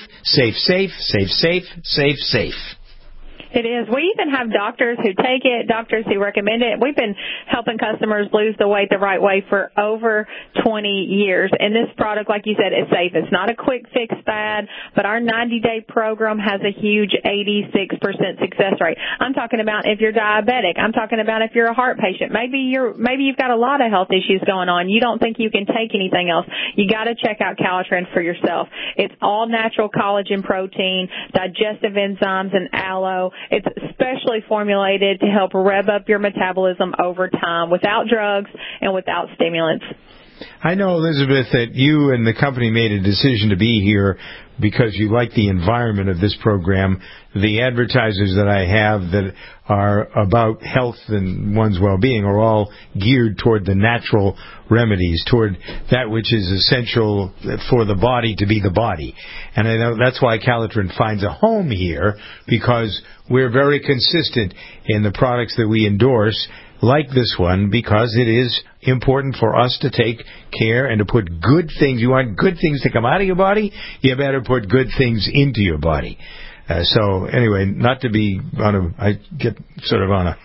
Speaker 25: It is. We even have doctors who take it, doctors who recommend it. We've been helping customers lose the weight the right way for over 20 years. And this product, like you said, is safe. It's not a quick fix fad, but our 90-day program has a huge 86% success rate. I'm talking about if you're diabetic. I'm talking about if you're a heart patient. Maybe you've got a lot of health issues going on. You don't think you can take anything else. You got to check out Calitrin for yourself. It's all natural collagen protein, digestive enzymes, and aloe. It's specially formulated to help rev up your metabolism over time without drugs and without stimulants.
Speaker 2: I know, Elizabeth, that you and the company made a decision to be here because you like the environment of this program. The advertisers that I have that are about health and one's well-being are all geared toward the natural remedies, toward that which is essential for the body to be the body. And I know that's why Calitrin finds a home here, because we're very consistent in the products that we endorse, like this one, because it is important for us to take care and to put good things. You want good things to come out of your body, you better put good things into your body. So anyway, not to be I get sort of on a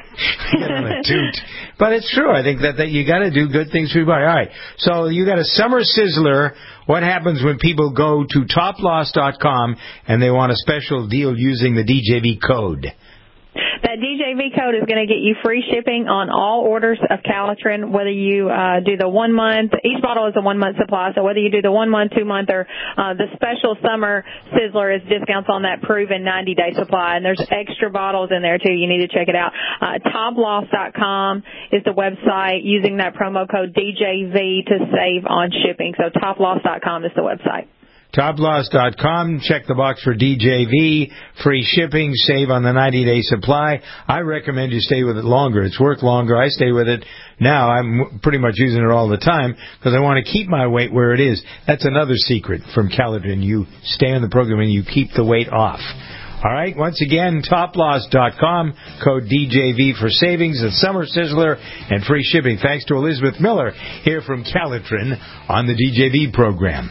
Speaker 2: toot, but it's true. I think that you got to do good things for your body. All right. So you got a summer sizzler. What happens when people go to toploss.com and they want a special deal using the DJV code?
Speaker 25: That DJV code is going to get you free shipping on all orders of Calitrin, whether you do the 1 month. Each bottle is a 1 month supply, so whether you do the 1 month, 2 month, or the special summer sizzler is discounts on that proven 90-day supply. And there's extra bottles in there, too. You need to check it out. Toploss.com is the website, using that promo code DJV to save on shipping. So toploss.com is the website.
Speaker 2: Toploss.com. Check the box for DJV. Free shipping. Save on the 90-day supply. I recommend you stay with it longer. It's worked longer. I stay with it now. I'm pretty much using it all the time because I want to keep my weight where it is. That's another secret from Calitrin. You stay on the program and you keep the weight off. All right, once again, toploss.com, code DJV for savings, a summer sizzler, and free shipping. Thanks to Elizabeth Miller here from Calitrin on the DJV program.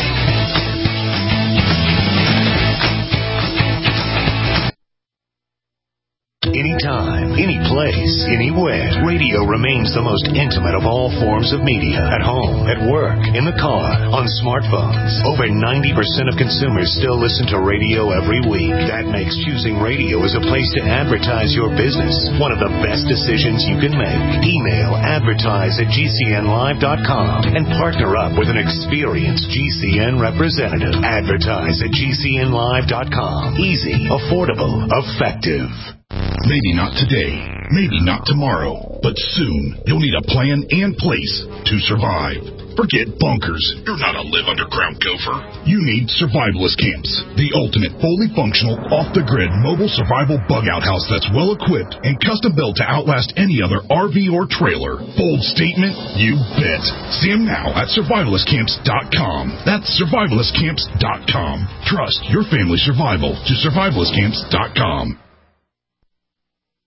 Speaker 19: Anytime, any place, anywhere. Radio remains the most intimate of all forms of media. At home, at work, in the car, on smartphones. Over 90% of consumers still listen to radio every week. That makes choosing radio as a place to advertise your business one of the best decisions you can make. Email advertise@gcnlive.com and partner up with an experienced GCN representative. Advertise at gcnlive.com. Easy, affordable, effective.
Speaker 4: Maybe not today, maybe not tomorrow, but soon you'll need a plan and place to survive. Forget bunkers. You're not a live underground gopher. You need survivalist camps, the ultimate fully functional, off-the-grid mobile survival bug-out house that's well-equipped and custom-built to outlast any other RV or trailer. Bold statement? You bet. See them now at survivalistcamps.com. That's survivalistcamps.com. Trust your family's survival to survivalistcamps.com.